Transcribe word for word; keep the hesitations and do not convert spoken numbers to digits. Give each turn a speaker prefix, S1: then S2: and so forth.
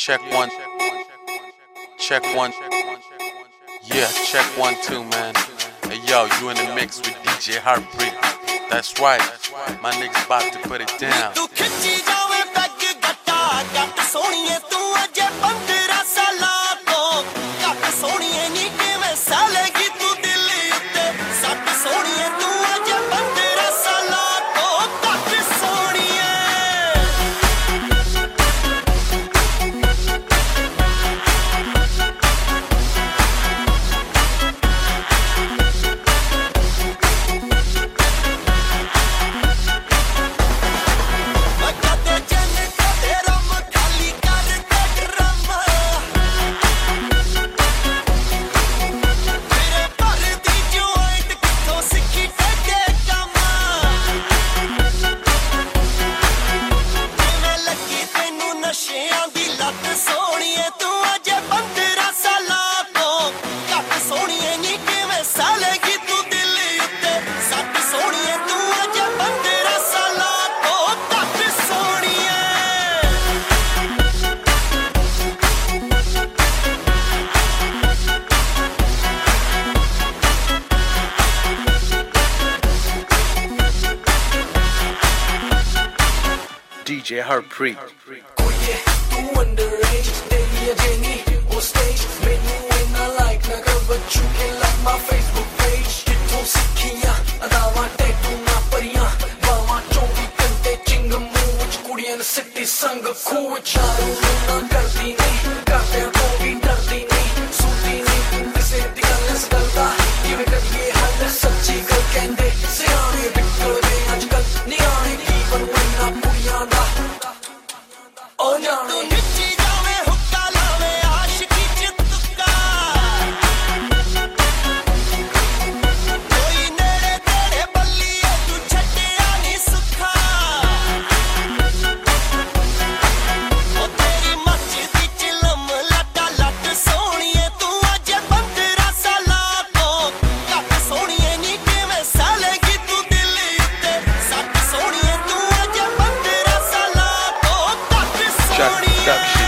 S1: Check one. Check one. Yeah, check one, two, man. Hey, yo, you in the mix with D J Heartbreak. That's right. My niggas about to put it down. D J Heartbreak.
S2: Oh yeah, you underage, daily a Jenny on stage. Menu in a like, nagar, but you can like my Facebook page. Kitho sikhiya, adawa tattoo na pariyan, bawa chongi kante chingam much kudiyan city sang khoo charu na kardi nahi, karte ko bhi dardi nahi, suti nahi, kise digalas dalda, kive kariye hal sachi gal kende, siyane bikkode ajkal niyane ki banna kudiyan da. Oh no,
S1: Shut up.